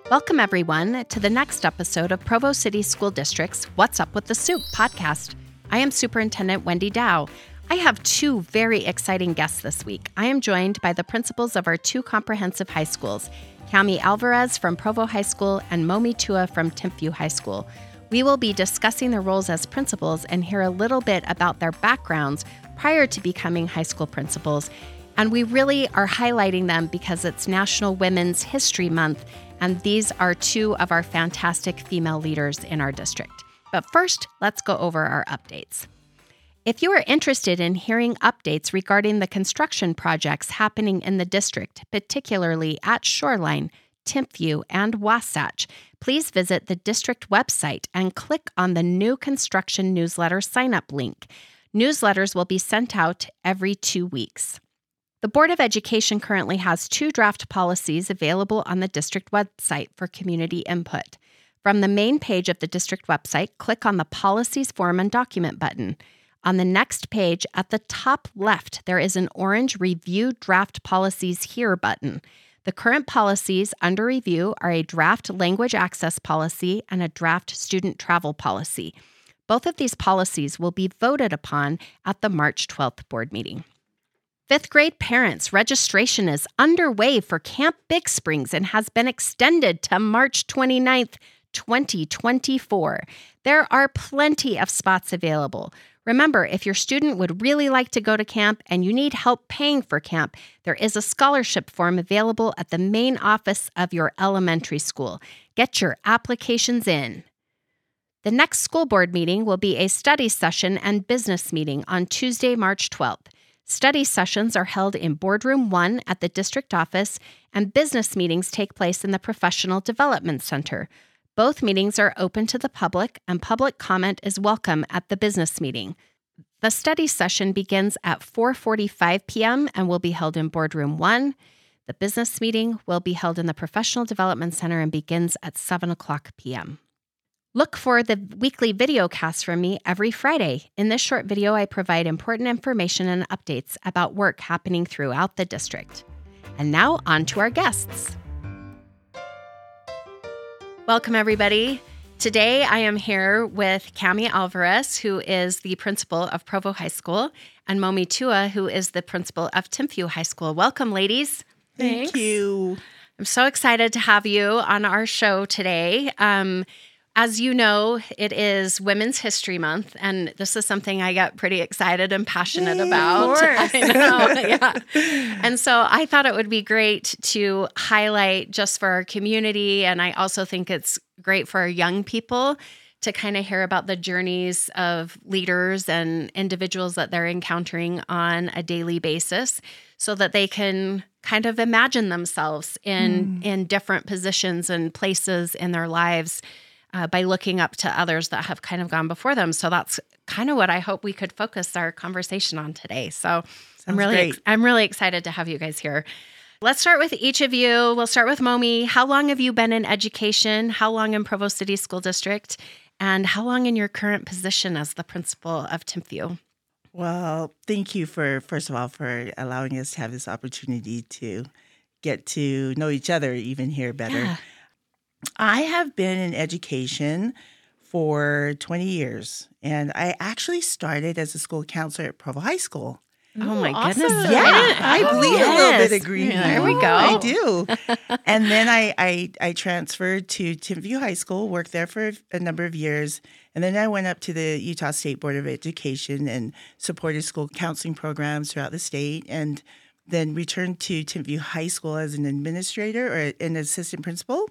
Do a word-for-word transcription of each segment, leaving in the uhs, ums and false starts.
Welcome, everyone, to the next episode of Provo City School District's What's Up with the Soup podcast. I am Superintendent Wendy Dow. I have two very exciting guests this week. I am joined by the principals of our two comprehensive high schools, Cami Alvarez from Provo High School and Momi Tua from Timpview High School. We will be discussing their roles as principals and hear a little bit about their backgrounds prior to becoming high school principals. And we really are highlighting them because it's National Women's History Month, and these are two of our fantastic female leaders in our district. But first, let's go over our updates. If you are interested in hearing updates regarding the construction projects happening in the district, particularly at Shoreline, Timpview, and Wasatch, please visit the district website and click on the new construction newsletter sign-up link. Newsletters will be sent out every two weeks. The Board of Education currently has two draft policies available on the district website for community input. From the main page of the district website, click on the Policies Form and Document button. On the next page, at the top left, there is an orange Review Draft Policies Here button. The current policies under review are a draft language access policy and a draft student travel policy. Both of these policies will be voted upon at the March twelfth board meeting. Fifth grade parents, registration is underway for Camp Big Springs and has been extended to March twenty-ninth, twenty twenty-four. There are plenty of spots available. Remember, if your student would really like to go to camp and you need help paying for camp, there is a scholarship form available at the main office of your elementary school. Get your applications in. The next school board meeting will be a study session and business meeting on Tuesday, March twelfth. Study sessions are held in Boardroom one at the district office, and business meetings take place in the Professional Development Center. Both meetings are open to the public, and public comment is welcome at the business meeting. The study session begins at four forty-five p.m. and will be held in Boardroom one. The business meeting will be held in the Professional Development Center and begins at seven o'clock p.m. Look for the weekly video cast from me every Friday. In this short video, I provide important information and updates about work happening throughout the district. And now, on to our guests. Welcome, everybody. Today, I am here with Cami Alvarez, who is the principal of Provo High School, and Momi Tua, who is the principal of Timpview High School. Welcome, ladies. Thank Thanks. you. I'm so excited to have you on our show today. Um, As you know, it is Women's History Month, and this is something I get pretty excited and passionate Yay, about. Of course. I know, yeah. And so I thought it would be great to highlight just for our community, and I also think it's great for our young people to kind of hear about the journeys of leaders and individuals that they're encountering on a daily basis so that they can kind of imagine themselves in, mm. in different positions and places in their lives. Uh, by looking up to others that have kind of gone before them. So that's kind of what I hope we could focus our conversation on today. So Sounds I'm really, ex- I'm really excited to have you guys here. Let's start with each of you. We'll start with Momi. How long have you been in education? How long in Provo City School District? And how long in your current position as the principal of Timpview? Well, thank you for, first of all, for allowing us to have this opportunity to get to know each other even here better. Yeah. I have been in education for twenty years, and I actually started as a school counselor at Provo High School. Oh, my awesome. goodness. Yeah, I oh, bleed yes. a little bit of green. Yeah, there we go. I do. And then I, I, I transferred to Timpview High School, worked there for a number of years, and then I went up to the Utah State Board of Education and supported school counseling programs throughout the state, and then returned to Timpview High School as an administrator or an assistant principal.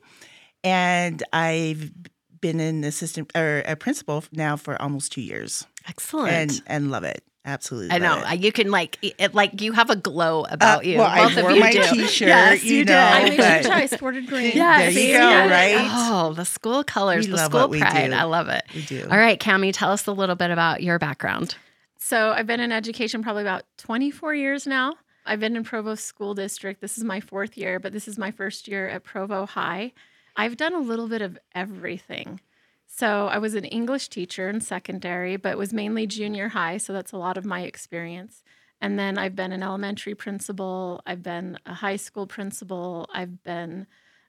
And I've been an assistant or a principal now for almost two years. Excellent. And and love it. Absolutely. I know. love it. You can like, it, like you have a glow about Uh, you. well, Both I of wore you my do. T-shirt, Yes, you you know. did. I made but- sure I sported green. Yes, there you see? go, Yes. right? Oh, the school colors, We the love school what we pride. do. I love it. We do. All right, Cami, tell us a little bit about your background. So I've been in education probably about twenty-four years now. I've been in Provo School District. This is my fourth year, but this is my first year at Provo High. I've done a little bit of everything. So I was an English teacher in secondary, but was mainly junior high, so that's a lot of my experience. And then I've been an elementary principal. I've been a high school principal. I've been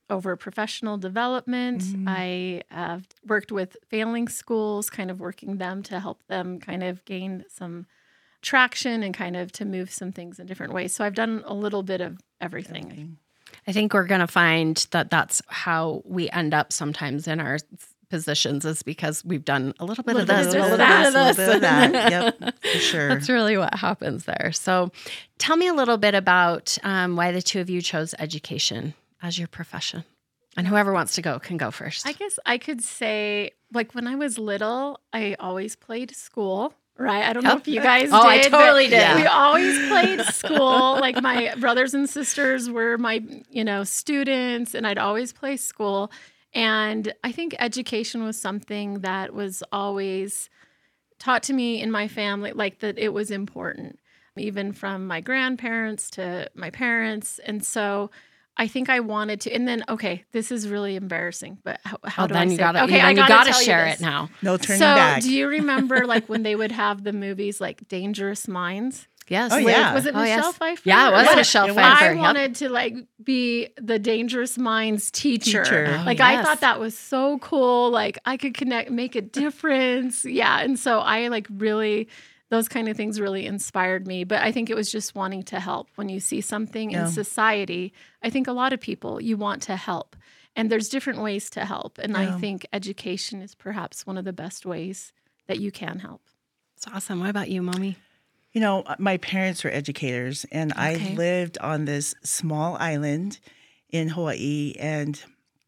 over professional development. Mm. I have worked with failing schools, kind of working them to help them kind of gain some traction and kind of to move some things in different ways. So I've done a little bit of everything. Okay. I think we're going to find that that's how we end up sometimes in our positions, is because we've done a little bit Little of bit this, of a little that, bit of a this. little bit of that. Yep, for sure. That's really what happens there. So tell me a little bit about um, why the two of you chose education as your profession. And whoever wants to go can go first. I guess I could say, like, when I was little, I always played school, right? I don't know Yep. if you guys Oh, did. I totally but did. We always played school. Like, my brothers and sisters were my, you know, students, and I'd always play school. And I think education was something that was always taught to me in my family, like that it was important, even from my grandparents to my parents. And so I think I wanted to, and then, okay, this is really embarrassing, but how, how oh, do then I you say gotta, Okay, you, I you gotta, gotta tell share you it this. now. No turning So back. do you remember like when they would have the movies like Dangerous Minds? Yes. Oh, With- yeah. Was it Oh, Michelle yes. Pfeiffer? Yeah, it was Yeah. Michelle It was. Pfeiffer. I Yep. wanted to like be the Dangerous Minds teacher. Teacher. Oh, like I yes. thought that was so cool. Like I could connect, make a difference. Yeah. And so I like really, those kind of things really inspired me. But I think it was just wanting to help. When you see something Yeah. in society, I think a lot of people, you want to help. And there's different ways to help. And Yeah. I think education is perhaps one of the best ways that you can help. It's awesome. What about you, Mommy? You know, my parents were educators, and Okay. I lived on this small island in Hawaii, and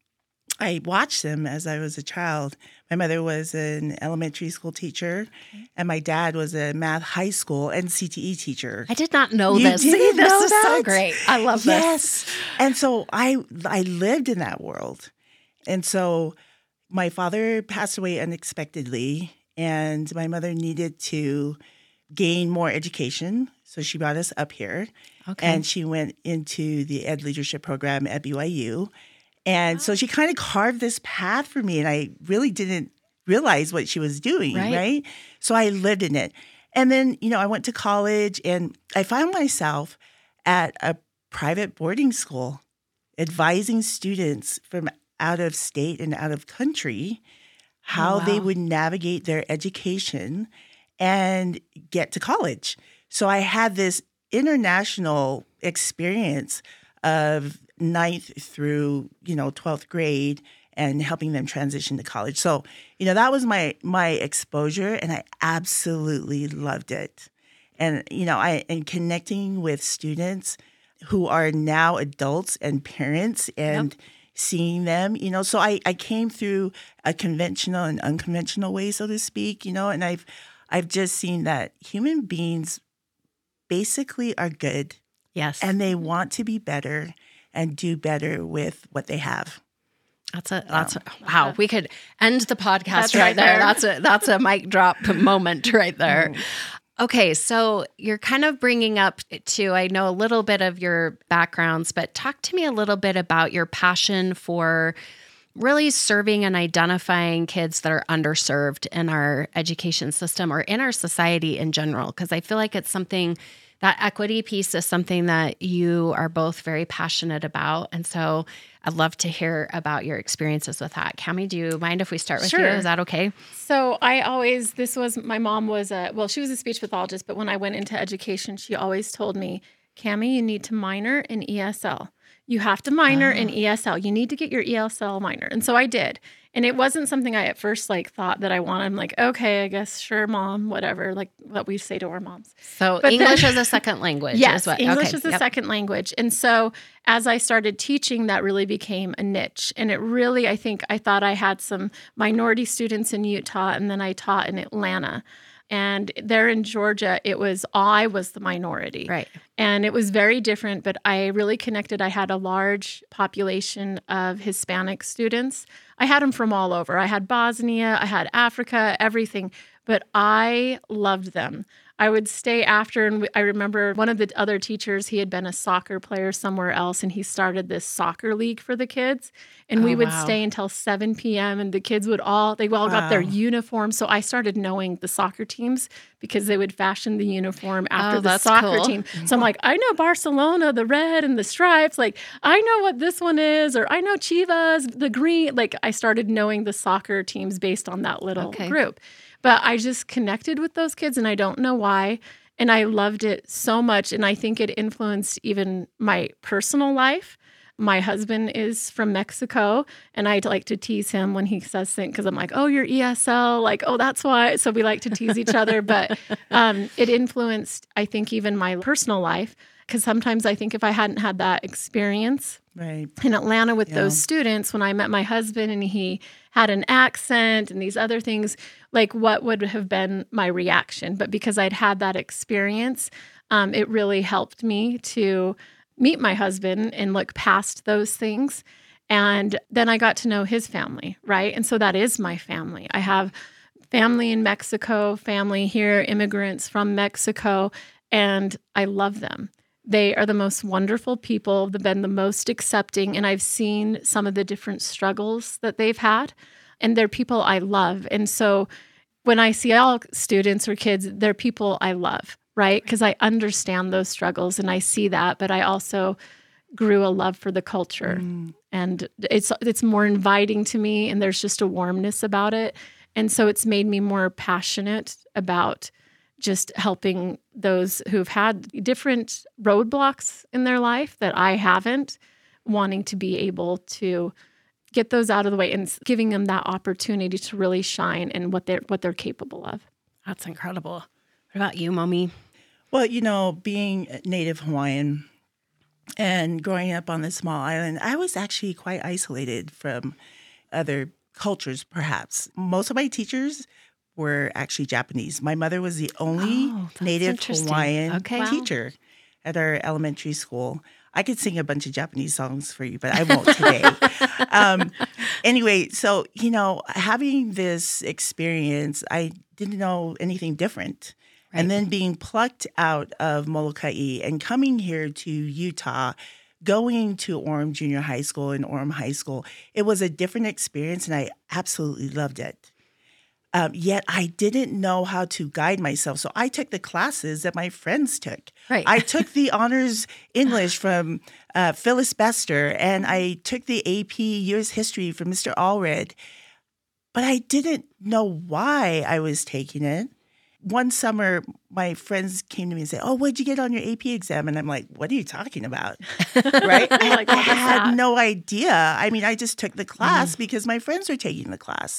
I watched them as I was a child. My mother was an elementary school teacher, and my dad was a math high school and C T E teacher. I did not know You this. didn't this know is so that? great. I love Yes. this. And so I I lived in that world. And so my father passed away unexpectedly, and my mother needed to gain more education. So she brought us up here, Okay. and she went into the Ed Leadership Program at B Y U. And so she kind of carved this path for me, and I really didn't realize what she was doing, Right. right? So I lived in it. And then, you know, I went to college, and I found myself at a private boarding school advising students from out of state and out of country how Oh, they wow. would navigate their education and get to college. So I had this international experience of ninth through, you know, twelfth grade and helping them transition to college. So, you know, that was my my exposure, and I absolutely loved it. And, you know, I and connecting with students who are now adults and parents and seeing them, you know, so I, I came through a conventional and unconventional way, so to speak, you know, and I've I've just seen that human beings basically are good, Yes. and they want to be better and do better with what they have. That's a that's a, wow. We could end the podcast That's right, right there. there. That's a that's a mic drop moment right there. Okay, so you're kind of bringing up to I know a little bit of your backgrounds, but talk to me a little bit about your passion for really serving and identifying kids that are underserved in our education system or in our society in general, because I feel like it's something that equity piece is something that you are both very passionate about. And so I'd love to hear about your experiences with that. Cami, do you mind if we start with Sure. you? Is that okay? So I always, this was, my mom was a, well, she was a speech pathologist, but when I went into education, she always told me, Cami, you need to minor in E S L. You have to minor in E S L. You need to get your E S L minor. And so I did. And it wasn't something I at first like thought that I wanted. I'm like, okay, I guess, sure, mom, whatever, like what we say to our moms. So But English then- as a second language. Yes, is what, English okay, is a yep. second language. And so as I started teaching, that really became a niche. And it really, I think I thought I had some minority students in Utah, and then I taught in Atlanta. And there in Georgia, it was I was the minority. Right. And it was very different, but I really connected. I had a large population of Hispanic students. I had them from all over. I had Bosnia, I had Africa, everything. But I loved them. I would stay after. And I remember one of the other teachers, he had been a soccer player somewhere else, and he started this soccer league for the kids. And Oh, we would wow. stay until seven p.m. and the kids would all, they all got their Wow. uniforms. So I started knowing the soccer teams because they would fashion the uniform after Oh, the that's soccer cool. team. So I'm like, I know Barcelona, the red and the stripes. Like, I know what this one is, or I know Chivas, the green. Like, I started knowing the soccer teams based on that little Okay. group. But I just connected with those kids, and I don't know why. And I loved it so much. And I think it influenced even my personal life. My husband is from Mexico, and I like to tease him when he says things because I'm like, oh, you're E S L. Like, oh, that's why. So we like to tease each other. But um, it influenced, I think, even my personal life, because sometimes I think if I hadn't had that experience Right. in Atlanta with Yeah. those students, when I met my husband and he had an accent and these other things, like what would have been my reaction? But because I'd had that experience, um, it really helped me to meet my husband and look past those things. And then I got to know his family, right? And so that is my family. I have family in Mexico, family here, immigrants from Mexico, and I love them. They are the most wonderful people. They've been the most accepting, and I've seen some of the different struggles that they've had, and they're people I love. And so when I see all students or kids, they're people I love, right? Because I understand those struggles and I see that, but I also grew a love for the culture. Mm. And it's it's more inviting to me, and there's just a warmness about it. And so it's made me more passionate about just helping those who've had different roadblocks in their life that I haven't, wanting to be able to get those out of the way and s- giving them that opportunity to really shine in what they're what they're capable of. That's incredible. What about you, Mommy? Well, you know, being Native Hawaiian and growing up on this small island, I was actually quite isolated from other cultures, perhaps. Most of my teachers were actually Japanese. My mother was the only Oh, that's Native interesting. Hawaiian Okay. Wow. teacher at our elementary school. I could sing a bunch of Japanese songs for you, but I won't today. um, anyway, so, you know, having this experience, I didn't know anything different. Right. And then being plucked out of Molokai and coming here to Utah, going to Orem Junior High School and Orem High School, it was a different experience, and I absolutely loved it. Um, yet I didn't know how to guide myself. So I took the classes that my friends took. Right. I took the honors English from uh, Phyllis Bester, and I took the A P U S History from Mister Allred. But I didn't know why I was taking it. One summer, my friends came to me and said, oh, what'd you get on your A P exam? And I'm like, what are you talking about? Right? I, Like, I what is had that? no idea. I mean, I just took the class because my friends were taking the class.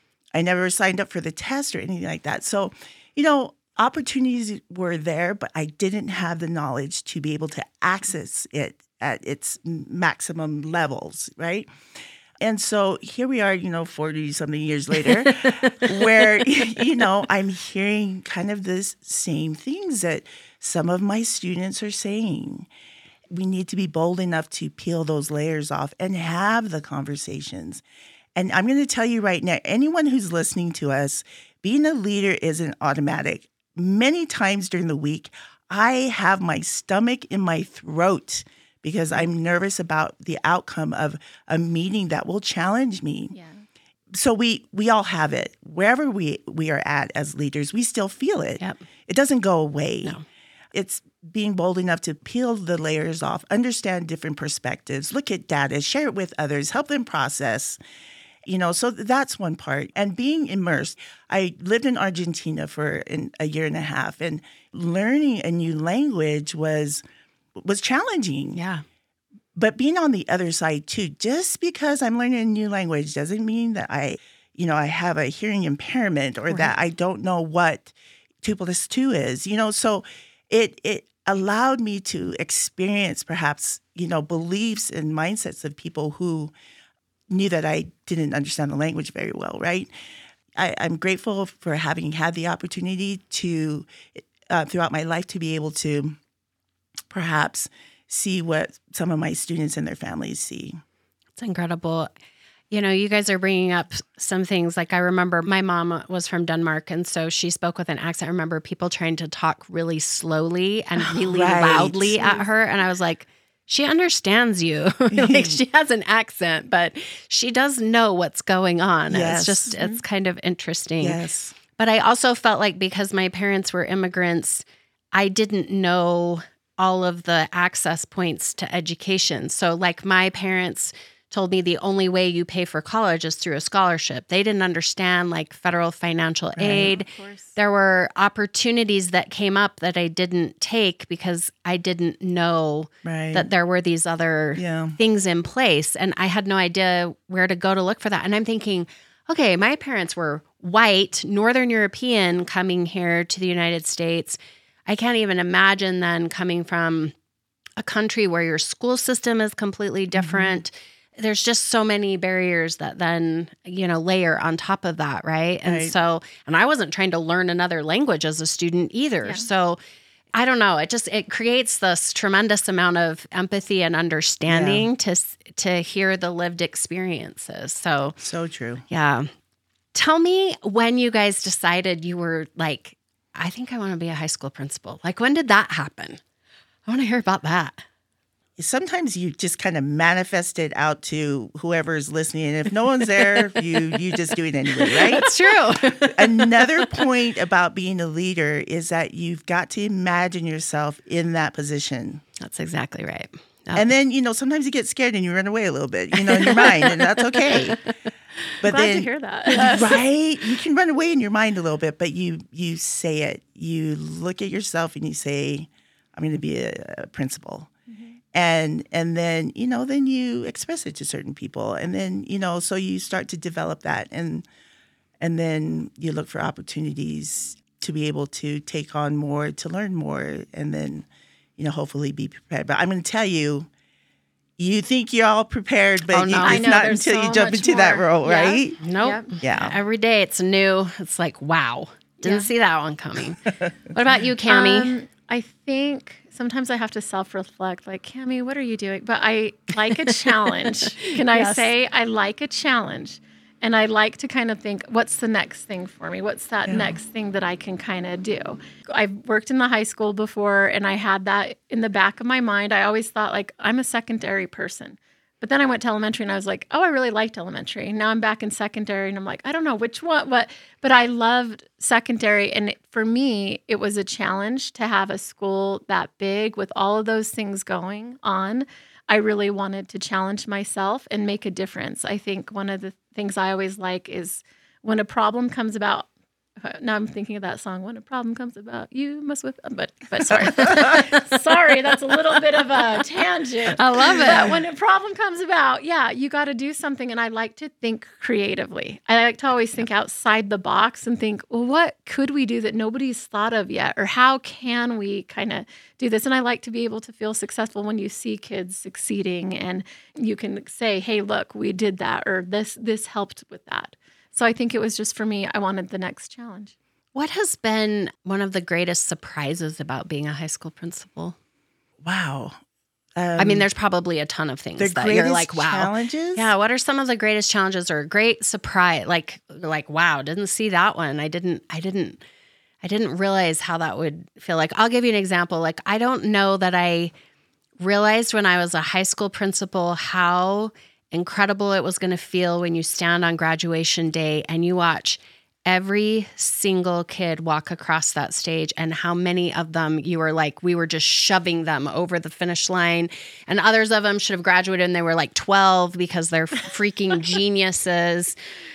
I never signed up for the test or anything like that. So, you know, opportunities were there, but I didn't have the knowledge to be able to access it at its maximum levels, right? And so here we are, you know, forty-something years later, where, you know, I'm hearing kind of the same things that some of my students are saying. We need to be bold enough to peel those layers off and have the conversations. And I'm going to tell you right now, anyone who's listening to us, being a leader isn't automatic. Many times during the week, I have my stomach in my throat because I'm nervous about the outcome of a meeting that will challenge me. Yeah. So we we all have it. Wherever we, we are at as leaders, we still feel it. Yep. It doesn't go away. No. It's being bold enough to peel the layers off, understand different perspectives, look at data, share it with others, help them process. You know, so that's one part. And being immersed. I lived in Argentina for an, a year and a half, and learning a new language was was challenging. Yeah. But being on the other side too, just because I'm learning a new language doesn't mean that I, you know, I have a hearing impairment or Right. that I don't know what two plus two is. You know, so it it allowed me to experience perhaps, you know, beliefs and mindsets of people who knew that I didn't understand the language very well, right? I, I'm grateful for having had the opportunity to, uh, throughout my life, to be able to perhaps see what some of my students and their families see. It's incredible. You know, you guys are bringing up some things. Like I remember my mom was from Denmark, and so she spoke with an accent. I remember people trying to talk really slowly and really Right. loudly at her. And I was like, she understands you. Like she has an accent, but she does know what's going on. Yes. It's just, it's kind of interesting. Yes. But I also felt like because my parents were immigrants, I didn't know all of the access points to education. So like my parents told me the only way you pay for college is through a scholarship. They didn't understand like federal financial aid. Of course. There were opportunities that came up that I didn't take because I didn't know Right. that there were these other Yeah. things in place. And I had no idea where to go to look for that. And I'm thinking, okay, my parents were white, Northern European coming here to the United States. I can't even imagine then coming from a country where your school system is completely different. Mm-hmm. There's just so many barriers that then, you know, layer on top of that, right? And Right. so, and I wasn't trying to learn another language as a student either. Yeah. So I don't know. It just, it creates this tremendous amount of empathy and understanding to to hear the lived experiences. So, So true. yeah. Tell me when you guys decided you were like, I think I want to be a high school principal. Like, when did that happen? I want to hear about that. Sometimes you just kind of manifest it out to whoever's listening. And if no one's there, you you just do it anyway, right? That's true. Another point about being a leader is that you've got to imagine yourself in that position. That's exactly right. Yep. And then, you know, sometimes you get scared and you run away a little bit, you know, in your mind, and that's okay. But Glad then, to hear that. right? You can run away in your mind a little bit, but you you say it. You look at yourself and you say, I'm going to be a, a principal. And and then, you know, then you express it to certain people. And then, you know, so you start to develop that. And and then you look for opportunities to be able to take on more, to learn more, and then, you know, hopefully be prepared. But I'm going to tell you, you think you're all prepared, but Oh, you, no. it's I know, not there's until so you jump much into that more. role, Yeah. right? Nope. Yep. Yeah. Every day it's new. It's like, wow. Didn't Yeah. see that one coming. What about you, Cammie? Um, I think sometimes I have to self-reflect, like, Cammie, what are you doing? But I like a challenge. Can I Yes. say I like a challenge? And I like to kind of think, what's the next thing for me? What's that Yeah. next thing that I can kind of do? I've worked in the high school before, and I had that in the back of my mind. I always thought, like, I'm a secondary person. But then I went to elementary and I was like, oh, I really liked elementary. Now I'm back in secondary and I'm like, I don't know which one, what, but I loved secondary. And it, for me, it was a challenge to have a school that big with all of those things going on. I really wanted to challenge myself and make a difference. I think one of the things I always like is when a problem comes about. Now I'm thinking of that song. When a problem comes about, you must with. But but sorry, sorry, that's a little bit of a tangent. I love it. But when a problem comes about, yeah, you got to do something. And I like to think creatively. I like to always think outside the box and think, well, what could we do that nobody's thought of yet, or how can we kind of do this? And I like to be able to feel successful when you see kids succeeding, and you can say, hey, look, we did that, or this this helped with that. So I think it was just for me, I wanted the next challenge. What has been one of the greatest surprises about being a high school principal? Wow. Um, I mean, there's probably a ton of things the that greatest you're like, wow. challenges? Yeah, what are some of the greatest challenges or a great surprise? Like, like, wow, didn't see that one. I didn't, I didn't, I didn't realize how that would feel like. I'll give you an example. Like, I don't know that I realized when I was a high school principal how incredible it was going to feel when you stand on graduation day and you watch every single kid walk across that stage, and how many of them you were like, we were just shoving them over the finish line, and others of them should have graduated and they were like twelve because they're freaking geniuses.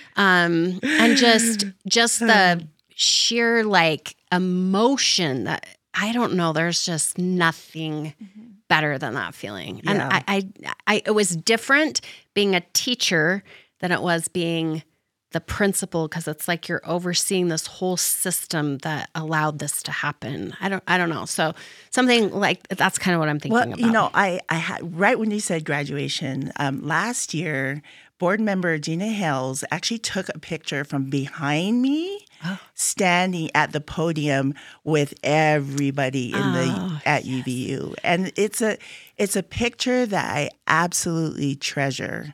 Um, and just, just the sheer like emotion that I don't know, there's just nothing better than that feeling. And Yeah. I, I, I, it was different being a teacher than it was being the principal, because it's like you're overseeing this whole system that allowed this to happen. I don't, I don't know. So something like that's kind of what I'm thinking Well, about. you know, I, I had right when you said graduation um, last year, board member Gina Hales actually took a picture from behind me, Oh. standing at the podium with everybody in Oh, the at U V U, and it's a it's a picture that I absolutely treasure.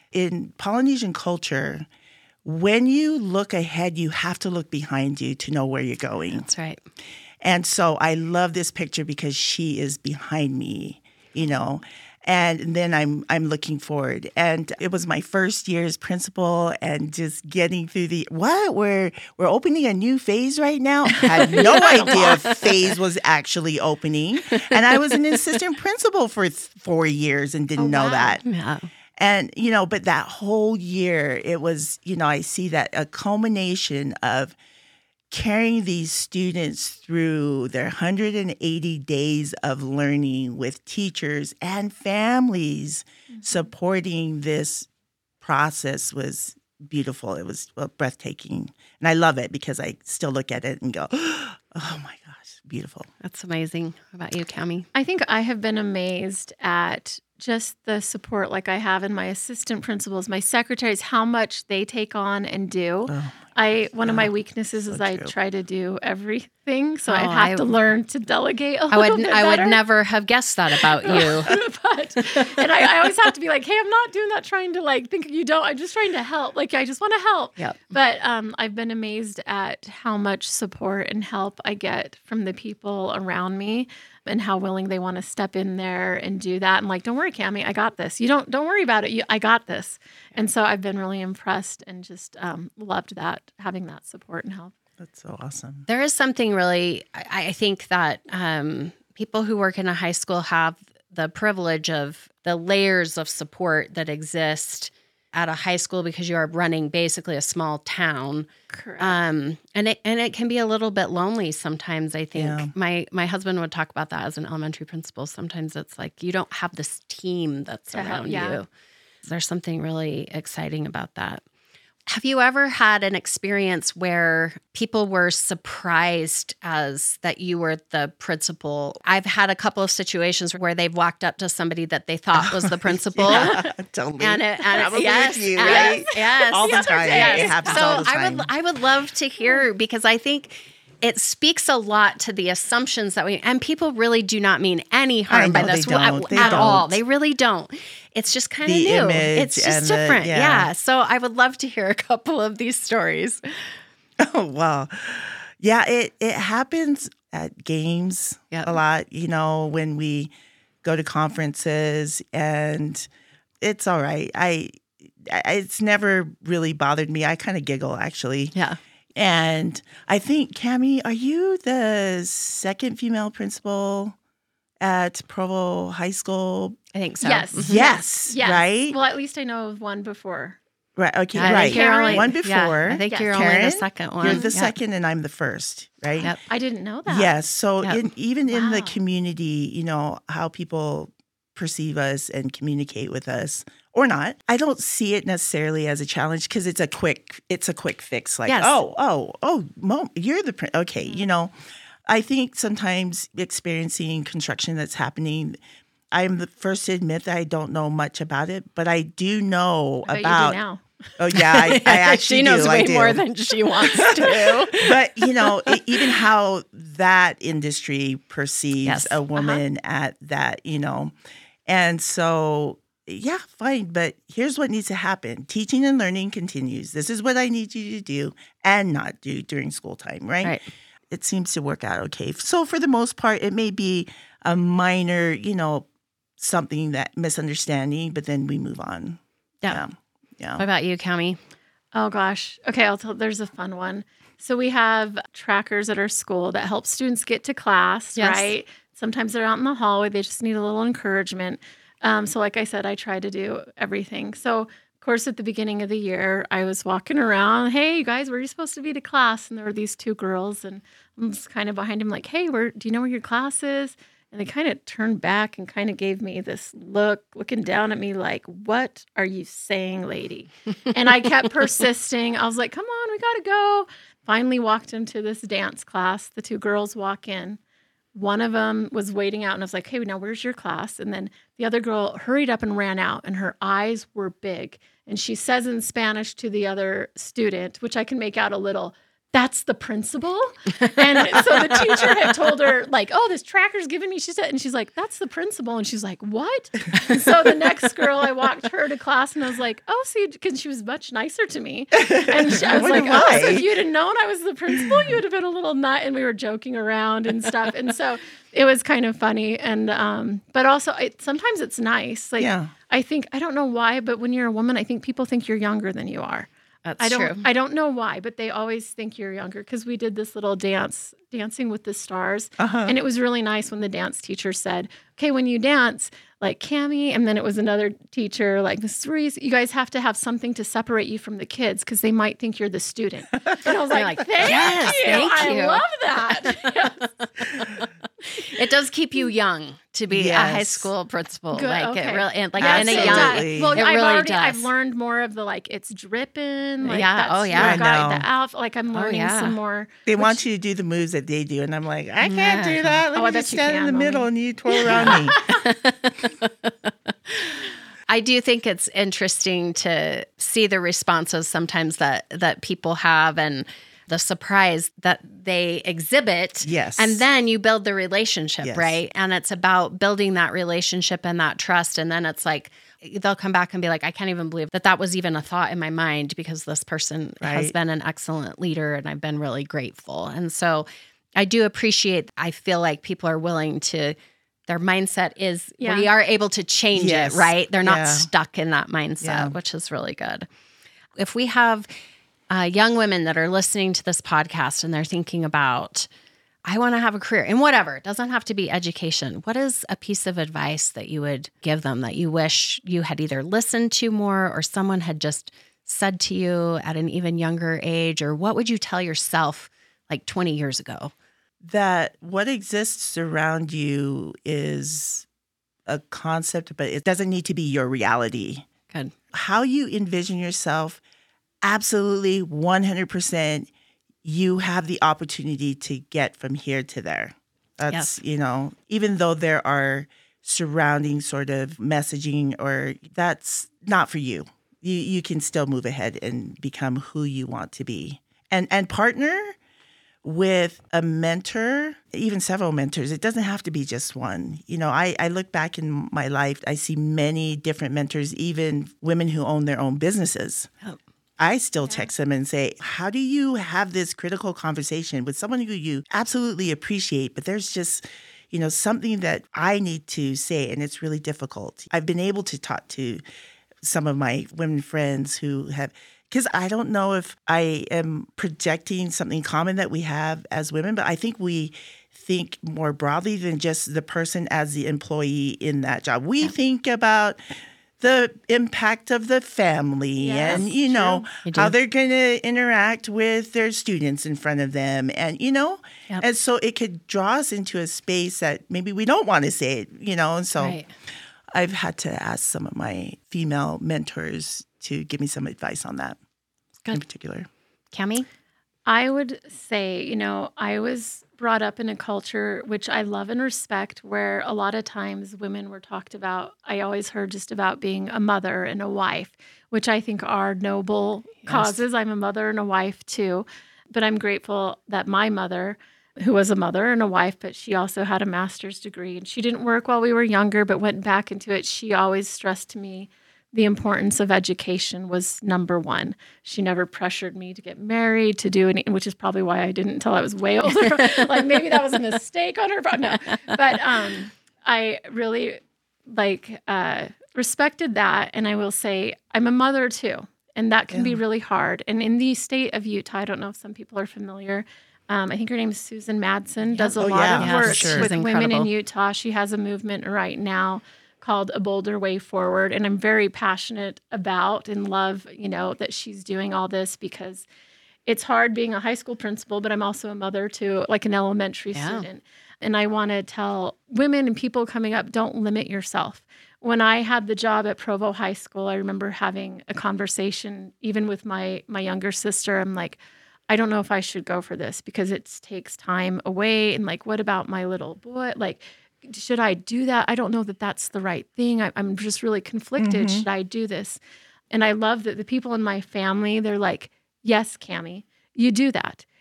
In Polynesian culture, when you look ahead, you have to look behind you to know where you're going. That's right. And so I love this picture because she is behind me, you know. And then I'm I'm looking forward. And it was my first year as principal and just getting through the, what? We're, we're opening a new phase right now? I had no idea phase was actually opening. And I was an assistant principal for th- four years and didn't Oh, know wow. that. Yeah. And, you know, but that whole year, it was, you know, I see that a culmination of carrying these students through their one hundred eighty days of learning with teachers and families mm-hmm. supporting this process was beautiful. It was well, breathtaking. And I love it because I still look at it and go, oh my gosh, beautiful. That's amazing. How about you, Cami? I think I have been amazed at just the support like I have in my assistant principals, my secretaries, how much they take on and do. Oh, I one of my weaknesses so is I true. try to do everything, so Oh, I have I- to learn to delegate a I little would bit I would better. never have guessed that about you. but and I, I always have to be like, hey, I'm not doing that trying to like think you don't. I'm just trying to help. Like I just want to help. Yep. But um, I've been amazed at how much support and help I get from the people around me and how willing they want to step in there and do that. And like, don't worry, Cami, I got this. You don't don't worry about it. You, I got this. And so I've been really impressed and just um, loved that, having that support and help. That's so awesome. There is something really, I, I think that um, people who work in a high school have the privilege of the layers of support that exist at a high school because you are running basically a small town. Correct. Um, and it and it can be a little bit lonely sometimes, I think. Yeah. My my husband would talk about that as an elementary principal. Sometimes it's like you don't have this team that's To help, around yeah. you. There's something really exciting about that. Have you ever had an experience where people were surprised as that you were the principal? I've had a couple of situations where they've walked up to somebody that they thought was the principal. Yeah, totally. And it, and Probably yes, with you, yes, right? yes, All the yes, time. yes. It happens so all the I would, time. I would love to hear because I think it speaks a lot to the assumptions that we and people really do not mean any harm I by know this they at, don't. They at all. don't. They really don't. It's just kind of The new. image It's just and the- different. yeah. yeah. So I would love to hear a couple of these stories. Oh, wow. Yeah, it, it happens at games Yep. a lot, you know, when we go to conferences, and it's all right. I, I it's never really bothered me. I kind of giggle, actually. Yeah. And I think, Cami, are you the second female principal at Provo High School? I think so. Yes. Mhm. Yes, Yes. right? Well, at least I know of one before. Right, okay, Yeah, I right. think you're only- One yeah, before. I think Yes. you're only Karen, the second one. You're the Yep. second, and I'm the first, right? Yep. I didn't know that. Yes. So Yep. in, even in the Wow. community, you know, how people perceive us and communicate with us or not, I don't see it necessarily as a challenge because it's a quick, it's a quick fix. Like, Yes. oh, oh, oh, Mom, you're the, prin- okay, you know, I think sometimes experiencing construction that's happening, I'm the first to admit that I don't know much about it, but I do know I bet about. you do now. Oh yeah, I, I actually she knows do. way I do. more than she wants to. But you know, e- even how that industry perceives Yes. a woman at that, you know, and so yeah, fine. But here's what needs to happen: teaching and learning continues. This is what I need you to do and not do during school time, right? Right. It seems to work out okay. So for the most part, it may be a minor, you know, something that misunderstanding, but then we move on. Yeah. Yeah. Yeah. What about you, Cami? Oh gosh. Okay, I'll tell. There's a fun one. So we have trackers at our school that help students get to class, Yes. right? Sometimes they're out in the hallway. They just need a little encouragement. Um, so like I said, I try to do everything. So of course, at the beginning of the year, I was walking around. Hey, you guys, where are you supposed to be to class? And there were these two girls, and I'm just kind of behind them, like, hey, where? Do you know where your class is? And they kind of turned back and kind of gave me this look, looking down at me like, what are you saying, lady? And I kept persisting. I was like, come on, we got to go. Finally walked into this dance class. The two girls walk in. One of them was waiting out, and I was like, hey, now where's your class? And then the other girl hurried up and ran out, and her eyes were big. And she says in Spanish to the other student, which I can make out a little, that's the principal. And so the teacher had told her, like, oh, this tracker's giving me, she said, and she's like, that's the principal. And she's like, what? And so the next girl, I walked her to class and I was like, oh, see, because she was much nicer to me. And she, I was like, why. oh, so if you'd have known I was the principal, you would have been a little nut. And we were joking around and stuff. And so it was kind of funny. And, um, but also it, sometimes it's nice. Like, Yeah. I think, I don't know why, but when you're a woman, I think people think you're younger than you are. That's I don't true. I don't know why, but they always think you're younger because we did this little dance, Dancing with the Stars. Uh-huh. And it was really nice when the dance teacher said, okay, when you dance, like Cammie, and then it was another teacher, like Missus Reese, you guys have to have something to separate you from the kids because they might think you're the student. And I was like, like, thank yes, you. thank I you. love that. Yes. It does keep you young to be a high Yes. school principal. Good, like okay. it really, and like Yes, in a it young. Absolutely. does. Well, It I've really already does. I've learned more of the like it's dripping. Like, Yeah, That's oh, yeah. your I guy, know. the outfit. Like I'm Oh, learning yeah. some more. They which- want you to do the moves that they do. And I'm like, I can't Yeah. do that. Let Oh, I me bet just you stand in can, the middle Mommy. and you twirl around me. I do think it's interesting to see the responses sometimes that that people have and the surprise that they exhibit. Yes. And then you build the relationship, Yes. right? And it's about building that relationship and that trust. And then it's like, they'll come back and be like, I can't even believe that that was even a thought in my mind because this person has Right. been an excellent leader and I've been really grateful. And so I do appreciate, I feel like people are willing to, their mindset is, Yeah. we are able to change Yes. it, right? They're not Yeah. stuck in that mindset, Yeah. which is really good. If we have uh, young women that are listening to this podcast and they're thinking about, I want to have a career in whatever, it doesn't have to be education. What is a piece of advice that you would give them that you wish you had either listened to more or someone had just said to you at an even younger age? Or what would you tell yourself like twenty years ago? That what exists around you is a concept, but it doesn't need to be your reality. Good. How you envision yourself, absolutely one hundred percent, you have the opportunity to get from here to there. That's, Yes. you know, even though there are surrounding sort of messaging or that's not for you. You you can still move ahead and become who you want to be. And and partner with a mentor, even several mentors. It doesn't have to be just one. You know, I, I look back in my life, I see many different mentors, even women who own their own businesses. Oh. I still text them and say, how do you have this critical conversation with someone who you absolutely appreciate, but there's just, you know, something that I need to say, and it's really difficult. I've been able to talk to some of my women friends who have, because I don't know if I am projecting something common that we have as women, but I think we think more broadly than just the person as the employee in that job. We think about the impact of the family Yes, and, you know, You do. how they're going to interact with their students in front of them. And, you know, Yep. and so it could draw us into a space that maybe we don't want to say it, you know, and so Right. I've had to ask some of my female mentors to give me some advice on that Good. in particular. Cammie? I would say, you know, I was brought up in a culture which I love and respect, where a lot of times women were talked about. I always heard just about being a mother and a wife, which I think are noble Yes. causes. I'm a mother and a wife too. But I'm grateful that my mother, who was a mother and a wife, but she also had a master's degree, and she didn't work while we were younger, but went back into it. She always stressed to me the importance of education was number one. She never pressured me to get married, to do any, which is probably why I didn't until I was way older. Like maybe that was a mistake on her part. No, but um, I really like uh, respected that, and I will say I'm a mother too, and that can be Yeah. really hard. And in the state of Utah, I don't know if some people are familiar. Um, I think her name is Susan Madsen. Does a Oh, lot yeah, of for work sure. with She's women in incredible. Utah. She has a movement right now called A Bolder Way Forward. And I'm very passionate about and love, you know, that she's doing all this because it's hard being a high school principal, but I'm also a mother to like an elementary Yeah. student. And I want to tell women and people coming up, don't limit yourself. When I had the job at Provo High School, I remember having a conversation even with my my younger sister. I'm like, I don't know if I should go for this because it takes time away. And like, what about my little boy? Like, should I do that? I don't know that that's the right thing. I, I'm just really conflicted. Mhm. Should I do this? And I love that the people in my family, they're like, yes, Cammie, you do that.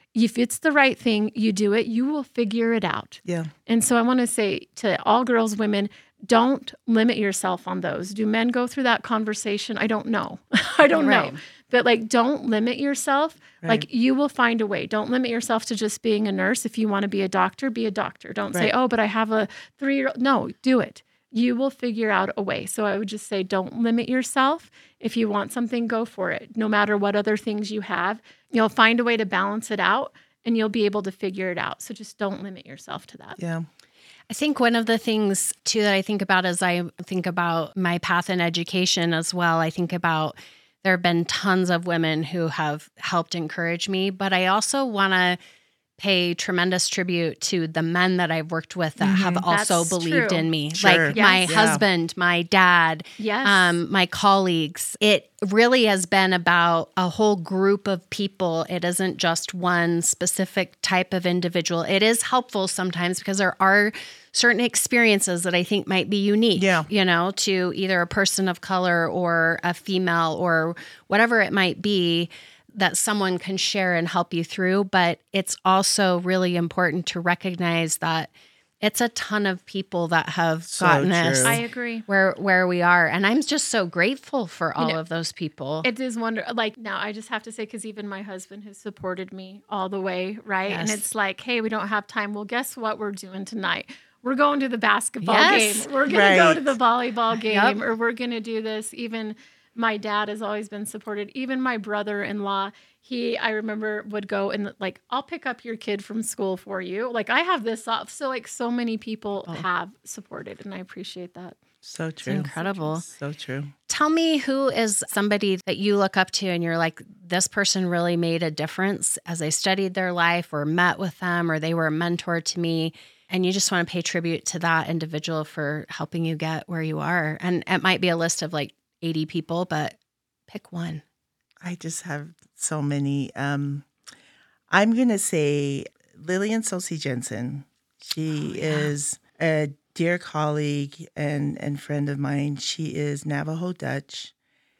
if it's the right thing, you do it, you will figure it out. Yeah. And so I want to say to all girls, women, don't limit yourself on those. Do men go through that conversation? I don't know. I don't Right. know. But like, don't limit yourself. Right. Like, you will find a way. Don't limit yourself to just being a nurse. If you want to be a doctor, be a doctor. Don't say, Right. oh, but I have a three-year-old. No, do it. You will figure out a way. So I would just say, don't limit yourself. If you want something, go for it. No matter what other things you have, you'll find a way to balance it out and you'll be able to figure it out. So just don't limit yourself to that. Yeah. I think one of the things, too, that I think about as I think about my path in education as well, I think about there have been tons of women who have helped encourage me, but I also want to pay tremendous tribute to the men that I've worked with that have also That's believed true. in me. Sure. Like my Yes. Yeah. husband, my dad, Yes. um, my colleagues. It really has been about a whole group of people. It isn't just one specific type of individual. It is helpful sometimes because there are certain experiences that I think might be unique, Yeah. you know, to either a person of color or a female or whatever it might be that someone can share and help you through. But it's also really important to recognize that it's a ton of people that have So gotten us true. I agree. where where we are. And I'm just so grateful for all know, of those people. It is wonder. Like, now I just have to say, because even my husband has supported me all the way, right? And Yes. it's like, hey, we don't have time. Well, guess what we're doing tonight? We're going to the basketball Yes. game. We're going to go Right. to the volleyball game, Yep. or we're going to do this. Even my dad has always been supported. Even my brother-in-law, he, I remember, would go and like, I'll pick up your kid from school for you. Like, I have this off. So like, so many people Oh. have supported, and I appreciate that. So true. incredible. So true. Tell me, who is somebody that you look up to and you're like, this person really made a difference as I studied their life or met with them, or they were a mentor to me. And you just want to pay tribute to that individual for helping you get where you are. And it might be a list of like eighty people, but pick one. I just have so many. Um, I'm going to say Lillian Sosi Jensen. She Oh, yeah. is a dear colleague and, and friend of mine. She is Navajo Dutch,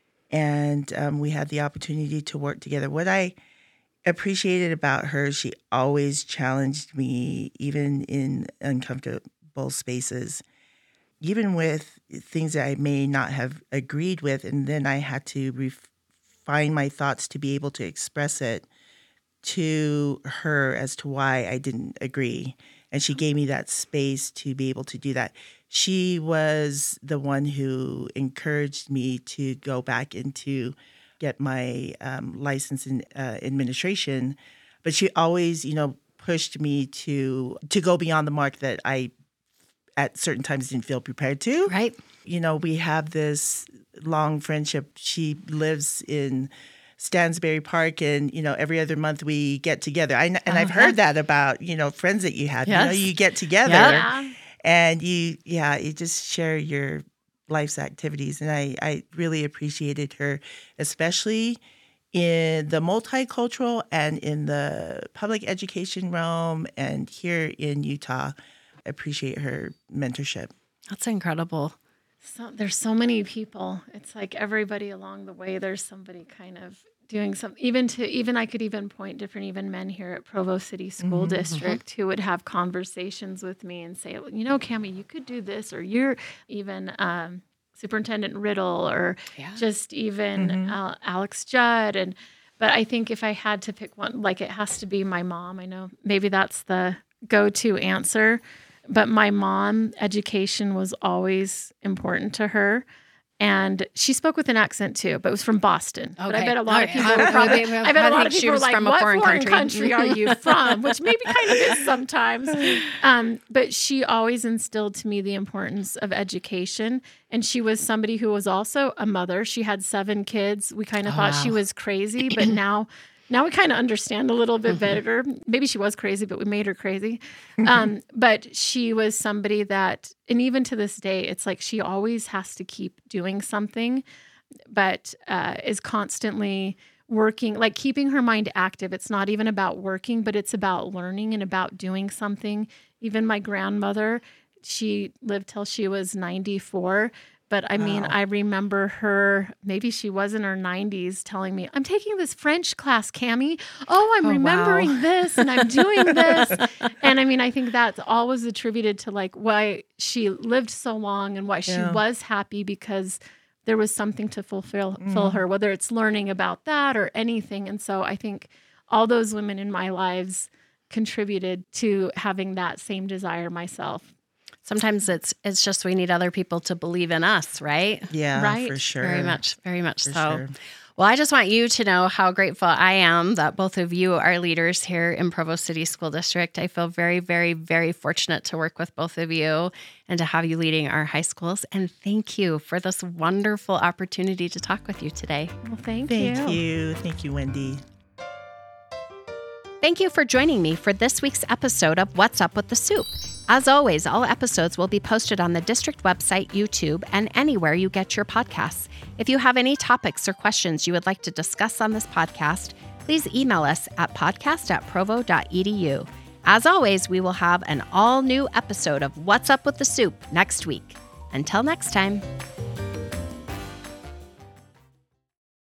and um, we had the opportunity to work together. What I appreciated about her, she always challenged me, even in uncomfortable spaces, even with things that I may not have agreed with, and then I had to refine my thoughts to be able to express it to her as to why I didn't agree. And she gave me that space to be able to do that. She was the one who encouraged me to go back into get my um, license in uh, administration. But she always, you know, pushed me to to go beyond the mark that I at certain times didn't feel prepared to. Right. You know, we have this long friendship. She lives in Stansbury Park, and you know, every other month we get together. I, and I've Uh-huh. heard that about, you know, friends that you have. You know, Yes. you get together Yeah. and you, yeah, you just share your life's activities. And I, I really appreciated her, especially in the multicultural and in the public education realm, and here in Utah. Appreciate her mentorship. That's incredible. So there's so many people. It's like everybody along the way, there's somebody kind of doing some, even to, even I could even point different, even men here at Provo City School Mhm, District who would have conversations with me and say, you know, Cammie, you could do this, or you're even um, Superintendent Riddle, or Yeah. just even Mhm. uh, Alex Judd. And, but I think if I had to pick one, like it has to be my mom. I know maybe that's the go-to answer. But my mom, education was always important to her. And she spoke with an accent too, but it was from Boston. But I Okay. bet a lot of All people right. were probably, I- I bet I a lot think of she people were was like, from a what foreign foreign country." country are you from? Which maybe kind of is sometimes. Um, but she always instilled to me the importance of education. And she was somebody who was also a mother. She had seven kids. We kind of Oh, thought she wow. was crazy, but now Now we kind of understand a little bit better. Maybe she was crazy, but we made her crazy. Um, but she was somebody that, and even to this day, it's like she always has to keep doing something, but uh, is constantly working, like keeping her mind active. It's not even about working, but it's about learning and about doing something. Even my grandmother, she lived till she was ninety-four, But I mean, Wow. I remember her, maybe she was in her nineties, telling me, I'm taking this French class, Cammie. Oh, I'm Oh, remembering wow. this and I'm doing this. And I mean, I think that's always attributed to like why she lived so long and why she Yeah. was happy, because there was something to fulfill Mm. fill her, whether it's learning about that or anything. And so I think all those women in my lives contributed to having that same desire myself. Sometimes it's it's just we need other people to believe in us, right? Yeah, Right. for sure. Very much, very much For so. sure. Well, I just want you to know how grateful I am that both of you are leaders here in Provo City School District. I feel very, very, very fortunate to work with both of you and to have you leading our high schools. And thank you for this wonderful opportunity to talk with you today. Well, thank, Thank you. Thank you, Wendy. Thank you for joining me for this week's episode of What's Up with the Soup. As always, all episodes will be posted on the district website, YouTube, and anywhere you get your podcasts. If you have any topics or questions you would like to discuss on this podcast, please email us at podcast at provo dot e d u. As always, we will have an all-new episode of What's Up with the Soup next week. Until next time.